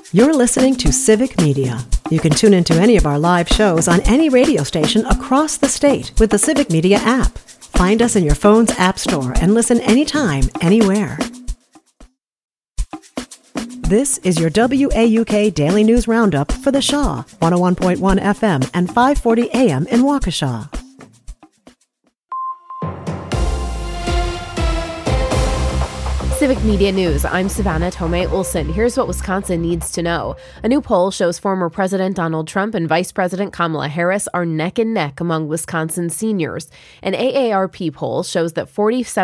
You're listening to Civic Media. You can tune into any of our live shows on any radio station across the state with the Civic Media app. Find us in your phone's app store and listen anytime, anywhere. This is your WAUK Daily News Roundup for the Shaw, 101.1 FM and 540 AM in Waukesha. Civic Media News, I'm Savannah Tomei Olson. Here's what Wisconsin needs to know. A new poll shows former President Donald Trump and Vice President Kamala Harris are neck and neck among Wisconsin seniors. An AARP poll shows that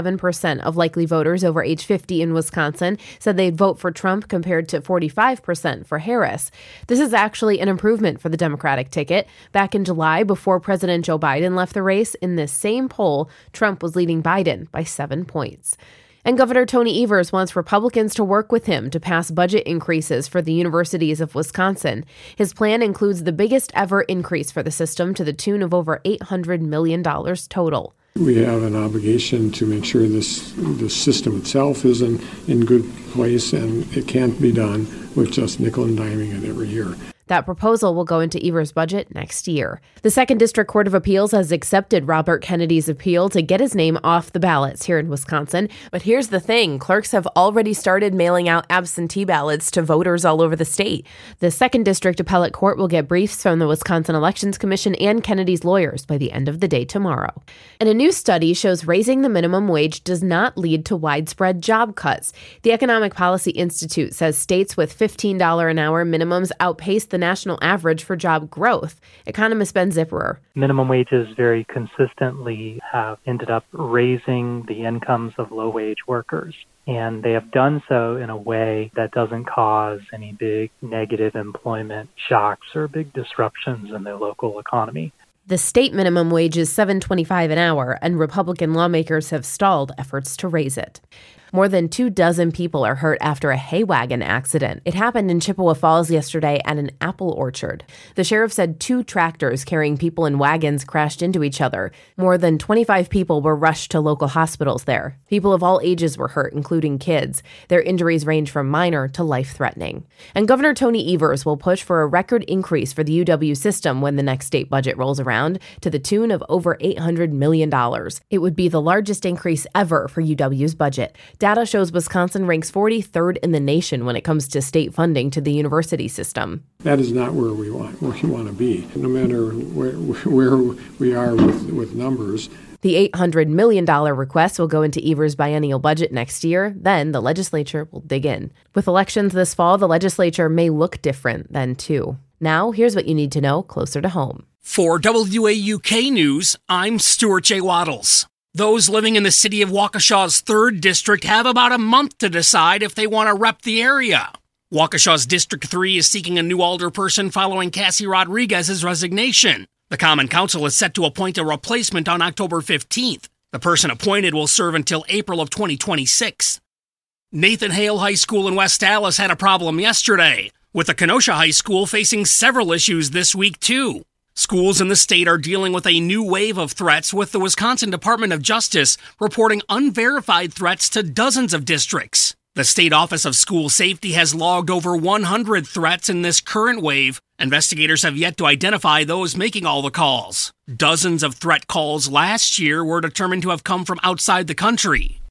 47% of likely voters over age 50 in Wisconsin said they'd vote for Trump compared to 45% for Harris. This is actually an improvement for the Democratic ticket. Back in July, before President Joe Biden left the race, in this same poll, Trump was leading Biden by 7 points. And Governor Tony Evers wants Republicans to work with him to pass budget increases for the universities of Wisconsin. His plan includes the biggest ever increase for the system to the tune of over $800 million total. We have an obligation to make sure the system itself is in good place, and it can't be done with just nickel and diming it every year. That proposal will go into Evers' budget next year. The 2nd District Court of Appeals has accepted Robert Kennedy's appeal to get his name off the ballots here in Wisconsin. But here's the thing. Clerks have already started mailing out absentee ballots to voters all over the state. The 2nd District Appellate Court will get briefs from the Wisconsin Elections Commission and Kennedy's lawyers by the end of the day tomorrow. And a new study shows raising the minimum wage does not lead to widespread job cuts. The Economic Policy Institute says states with $15 an hour minimums outpace the national average for job growth. Economist Ben Zipperer. Minimum wages very consistently have ended up raising the incomes of low-wage workers. And they have done so in a way that doesn't cause any big negative employment shocks or big disruptions in their local economy. The state minimum wage is $7.25 an hour, and Republican lawmakers have stalled efforts to raise it. More than 24 people are hurt after a hay wagon accident. It happened in Chippewa Falls yesterday at an apple orchard. The sheriff said 2 tractors carrying people in wagons crashed into each other. More than 25 people were rushed to local hospitals there. People of all ages were hurt, including kids. Their injuries range from minor to life-threatening. And Governor Tony Evers will push for a record increase for the UW system when the next state budget rolls around, to the tune of over $800 million. It would be the largest increase ever for UW's budget. Data shows Wisconsin ranks 43rd in the nation when it comes to state funding to the university system. That is not where we want to be. No matter where we are with numbers. The $800 million request will go into Evers' biennial budget next year. Then the legislature will dig in. With elections this fall, the legislature may look different then, too. Now, here's what you need to know closer to home. For WAUK News, I'm Stuart J. Waddles. Those living in the city of Waukesha's 3rd District have about a month to decide if they want to rep the area. Waukesha's District 3 is seeking a new alderperson following Cassie Rodriguez's resignation. The Common Council is set to appoint a replacement on October 15th. The person appointed will serve until April of 2026. Nathan Hale High School in West Allis had a problem yesterday, with the Kenosha High School facing several issues this week, too. Schools in the state are dealing with a new wave of threats, with the Wisconsin Department of Justice reporting unverified threats to dozens of districts. The State Office of School Safety has logged over 100 threats in this current wave. Investigators have yet to identify those making all the calls. Dozens of threat calls last year were determined to have come from outside the country.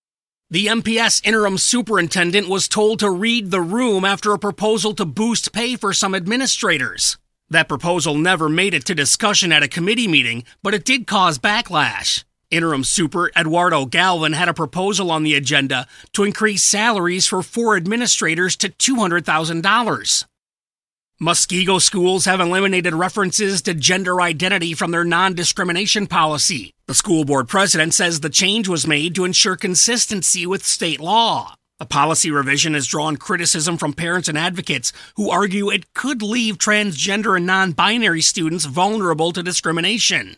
The MPS interim superintendent was told to read the room after a proposal to boost pay for some administrators. That proposal never made it to discussion at a committee meeting, but it did cause backlash. Interim Super Eduardo Galvin had a proposal on the agenda to increase salaries for 4 administrators to $200,000. Muskego schools have eliminated references to gender identity from their non-discrimination policy. The school board president says the change was made to ensure consistency with state law. The policy revision has drawn criticism from parents and advocates who argue it could leave transgender and non-binary students vulnerable to discrimination.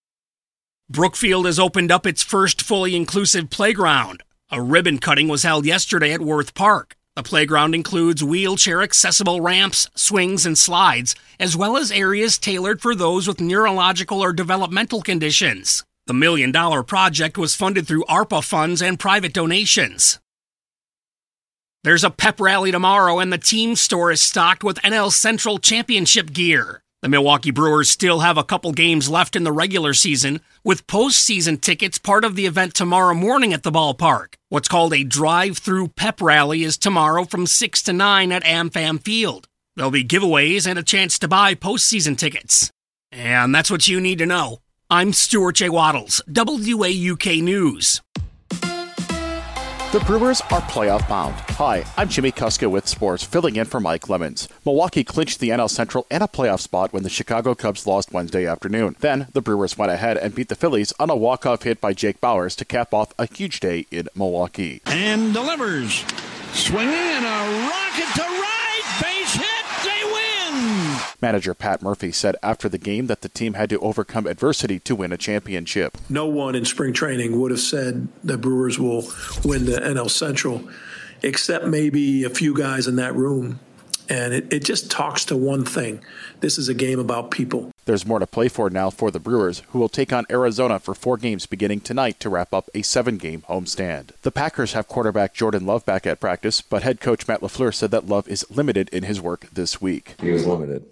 Brookfield has opened up its first fully inclusive playground. A ribbon cutting was held yesterday at Worth Park. The playground includes wheelchair-accessible ramps, swings, and slides, as well as areas tailored for those with neurological or developmental conditions. The $1 million project was funded through ARPA funds and private donations. There's a pep rally tomorrow, and the team store is stocked with NL Central championship gear. The Milwaukee Brewers still have a couple games left in the regular season, with postseason tickets part of the event tomorrow morning at the ballpark. What's called a drive-through pep rally is tomorrow from 6 to 9 at AmFam Field. There'll be giveaways and a chance to buy postseason tickets. And that's what you need to know. I'm Stuart J. Waddles, WAUK News. The Brewers are playoff bound. Hi, I'm Jimmy Kuska with sports, filling in for Mike Lemons. Milwaukee clinched the NL Central and a playoff spot when the Chicago Cubs lost Wednesday afternoon. Then, the Brewers went ahead and beat the Phillies on a walk-off hit by Jake Bauers to cap off a huge day in Milwaukee. And delivers. Swinging and a rocket to right. Base hit. They win. Manager Pat Murphy said after the game that the team had to overcome adversity to win a championship. No one in spring training would have said the Brewers will win the NL Central, except maybe a few guys in that room. And it just talks to one thing. This is a game about people. There's more to play for now for the Brewers, who will take on Arizona for 4 games beginning tonight to wrap up a 7-game homestand. The Packers have quarterback Jordan Love back at practice, but head coach Matt LaFleur said that Love is limited in his work this week. He was limited.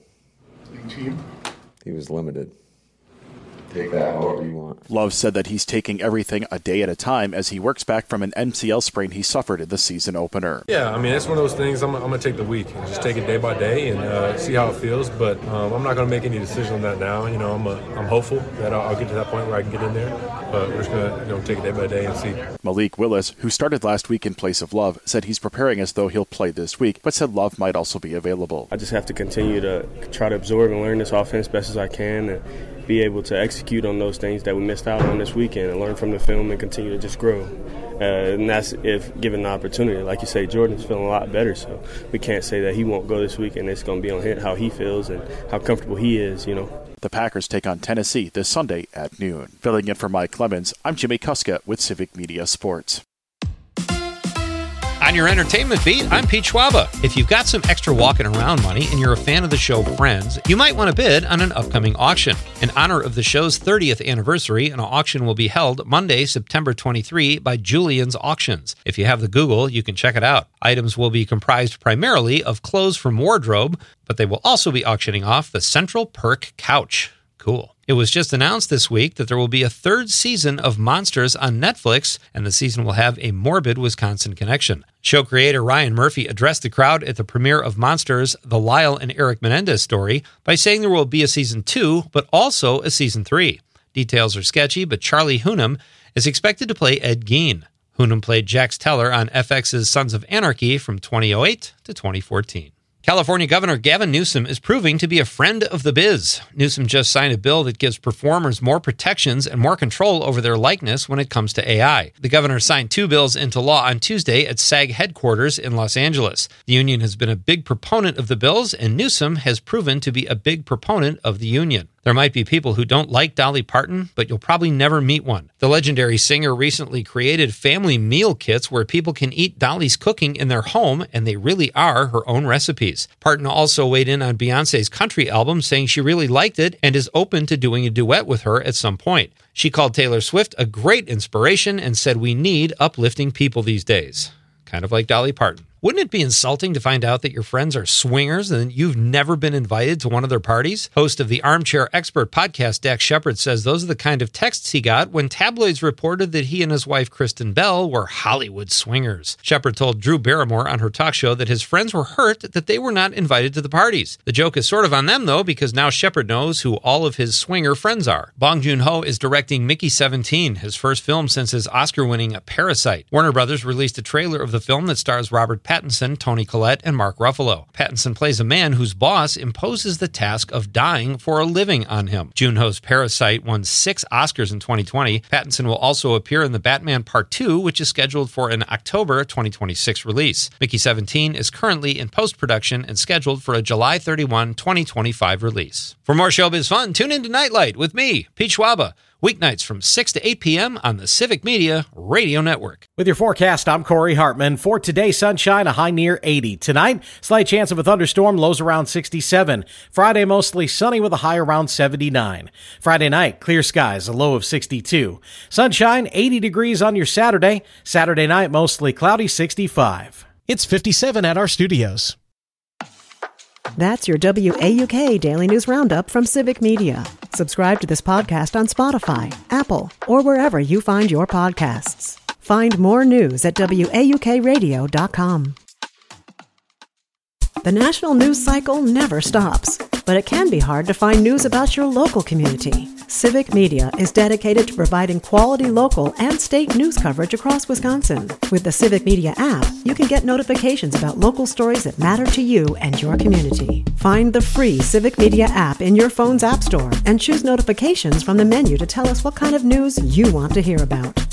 He was limited. Take that however you want. Love said that he's taking everything a day at a time as he works back from an MCL sprain he suffered in the season opener. Yeah, I mean, it's one of those things. I'm going to take the week and just take it day by day and see how it feels. But I'm not going to make any decision on that now. You know, I'm hopeful that I'll get to that point where I can get in there. But we're just going to take it day by day and see. Malik Willis, who started last week in place of Love, said he's preparing as though he'll play this week, but said Love might also be available. I just have to continue to try to absorb and learn this offense best as I can and be able to execute on those things that we missed out on this weekend and learn from the film and continue to just grow. And that's if given the opportunity. Like you say, Jordan's feeling a lot better, so we can't say that he won't go this week, and it's going to be on him how he feels and how comfortable he is, you know. The Packers take on Tennessee this Sunday at noon. Filling in for Mike Lemons, I'm Jimmy Kuska with Civic Media Sports. On your entertainment beat, I'm Pete Schwaba. If you've got some extra walking around money and you're a fan of the show Friends, you might want to bid on an upcoming auction. In honor of the show's 30th anniversary, an auction will be held Monday, September 23 by Julian's Auctions. If you have the Google, you can check it out. Items will be comprised primarily of clothes from wardrobe, but they will also be auctioning off the Central Perk couch. Cool. It was just announced this week that there will be a 3rd season of Monsters on Netflix, and the season will have a morbid Wisconsin connection. Show creator Ryan Murphy addressed the crowd at the premiere of Monsters, the Lyle and Eric Menendez story, by saying there will be a season 2, but also a season 3. Details are sketchy, but Charlie Hunnam is expected to play Ed Gein. Hunnam played Jax Teller on FX's Sons of Anarchy from 2008 to 2014. California Governor Gavin Newsom is proving to be a friend of the biz. Newsom just signed a bill that gives performers more protections and more control over their likeness when it comes to AI. The governor signed 2 bills into law on Tuesday at SAG headquarters in Los Angeles. The union has been a big proponent of the bills, and Newsom has proven to be a big proponent of the union. There might be people who don't like Dolly Parton, but you'll probably never meet one. The legendary singer recently created family meal kits where people can eat Dolly's cooking in their home, and they really are her own recipes. Parton also weighed in on Beyoncé's country album, saying she really liked it and is open to doing a duet with her at some point. She called Taylor Swift a great inspiration and said we need uplifting people these days. Kind of like Dolly Parton. Wouldn't it be insulting to find out that your friends are swingers and you've never been invited to one of their parties? Host of the Armchair Expert podcast, Dax Shepard, says those are the kind of texts he got when tabloids reported that he and his wife, Kristen Bell, were Hollywood swingers. Shepard told Drew Barrymore on her talk show that his friends were hurt that they were not invited to the parties. The joke is sort of on them, though, because now Shepard knows who all of his swinger friends are. Bong Joon-ho is directing Mickey 17, his first film since his Oscar-winning Parasite. Warner Brothers released a trailer of the film that stars Robert Pattinson, Toni Collette, and Mark Ruffalo. Pattinson plays a man whose boss imposes the task of dying for a living on him. Joon-ho's Parasite won 6 Oscars in 2020. Pattinson will also appear in The Batman Part 2, which is scheduled for an October 2026 release. Mickey 17 is currently in post-production and scheduled for a July 31, 2025 release. For more showbiz fun, tune in to Nightlight with me, Pete Schwaba. Weeknights from 6 to 8 p.m. on the Civic Media Radio Network. With your forecast, I'm Corey Hartman. For today, sunshine, a high near 80. Tonight, slight chance of a thunderstorm, lows around 67. Friday, mostly sunny with a high around 79. Friday night, clear skies, a low of 62. Sunshine, 80 degrees on your Saturday. Saturday night, mostly cloudy, 65. It's 57 at our studios. That's your WAUK Daily News Roundup from Civic Media. Subscribe to this podcast on Spotify, Apple, or wherever you find your podcasts. Find more news at WAUKradio.com. The national news cycle never stops, but it can be hard to find news about your local community. Civic Media is dedicated to providing quality local and state news coverage across Wisconsin. With the Civic Media app, you can get notifications about local stories that matter to you and your community. Find the free Civic Media app in your phone's app store and choose notifications from the menu to tell us what kind of news you want to hear about.